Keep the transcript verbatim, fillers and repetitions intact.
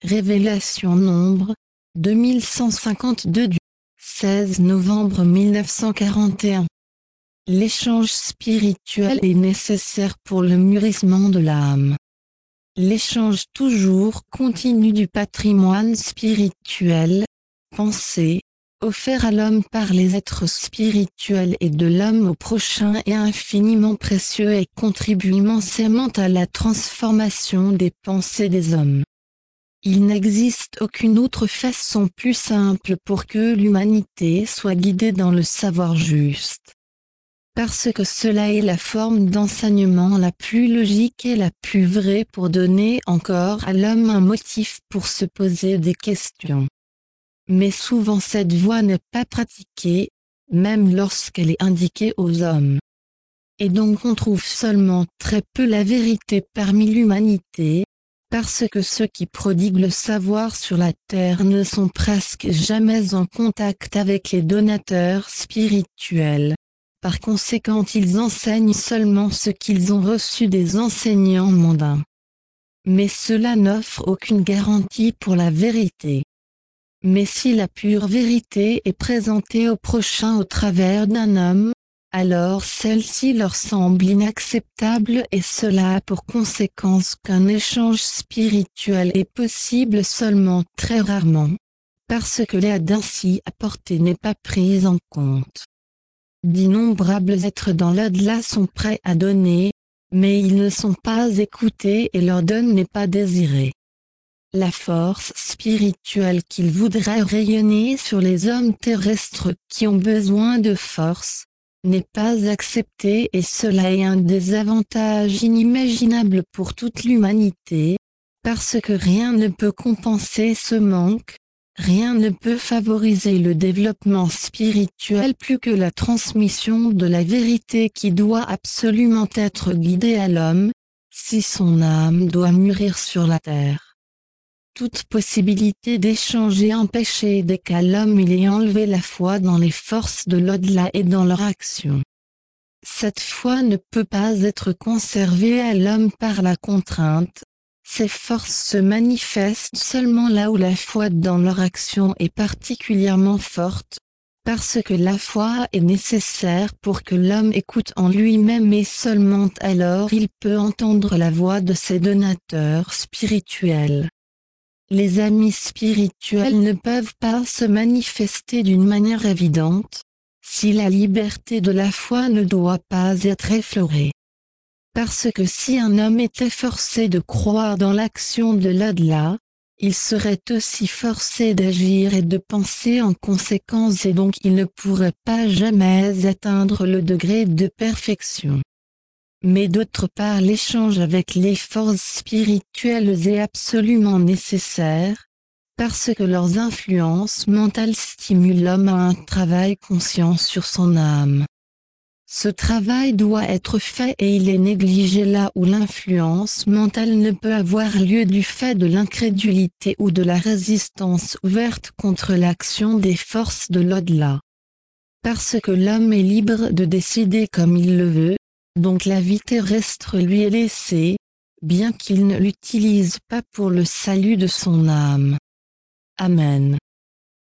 Révélation Nombre, deux mille cent cinquante-deux du seize novembre mille neuf cent quarante et un. L'échange spirituel est nécessaire pour le mûrissement de l'âme. L'échange toujours continu du patrimoine spirituel, pensé, offert à l'homme par les êtres spirituels et de l'homme au prochain est infiniment précieux et contribue immensément à la transformation des pensées des hommes. Il n'existe aucune autre façon plus simple pour que l'humanité soit guidée dans le savoir juste. Parce que cela est la forme d'enseignement la plus logique et la plus vraie pour donner encore à l'homme un motif pour se poser des questions. Mais souvent cette voie n'est pas pratiquée, même lorsqu'elle est indiquée aux hommes. Et donc on trouve seulement très peu la vérité parmi l'humanité, parce que ceux qui prodiguent le savoir sur la terre ne sont presque jamais en contact avec les donateurs spirituels. Par conséquent, ils enseignent seulement ce qu'ils ont reçu des enseignants mondains. Mais cela n'offre aucune garantie pour la vérité. Mais si la pure vérité est présentée au prochain au travers d'un homme, alors celle-ci leur semble inacceptable et cela a pour conséquence qu'un échange spirituel est possible seulement très rarement, parce que l'aide ainsi apportée n'est pas prise en compte. D'innombrables êtres dans l'au-delà sont prêts à donner, mais ils ne sont pas écoutés et leur don n'est pas désiré. La force spirituelle qu'ils voudraient rayonner sur les hommes terrestres qui ont besoin de force, n'est pas acceptée et cela est un désavantage inimaginable pour toute l'humanité, parce que rien ne peut compenser ce manque, rien ne peut favoriser le développement spirituel plus que la transmission de la vérité qui doit absolument être guidée à l'homme, si son âme doit mûrir sur la terre. Toute possibilité d'échanger empêchée dès qu'à l'homme il ait enlevé la foi dans les forces de l'au-delà et dans leur action. Cette foi ne peut pas être conservée à l'homme par la contrainte. Ces forces se manifestent seulement là où la foi dans leur action est particulièrement forte, parce que la foi est nécessaire pour que l'homme écoute en lui-même et seulement alors il peut entendre la voix de ses donateurs spirituels. Les amis spirituels ne peuvent pas se manifester d'une manière évidente, si la liberté de la foi ne doit pas être effleurée. Parce que si un homme était forcé de croire dans l'action de l'au-delà, il serait aussi forcé d'agir et de penser en conséquence et donc il ne pourrait pas jamais atteindre le degré de perfection. Mais d'autre part l'échange avec les forces spirituelles est absolument nécessaire, parce que leurs influences mentales stimulent l'homme à un travail conscient sur son âme. Ce travail doit être fait et il est négligé là où l'influence mentale ne peut avoir lieu du fait de l'incrédulité ou de la résistance ouverte contre l'action des forces de l'au-delà. Parce que l'homme est libre de décider comme il le veut, donc la vie terrestre lui est laissée, bien qu'il ne l'utilise pas pour le salut de son âme. Amen.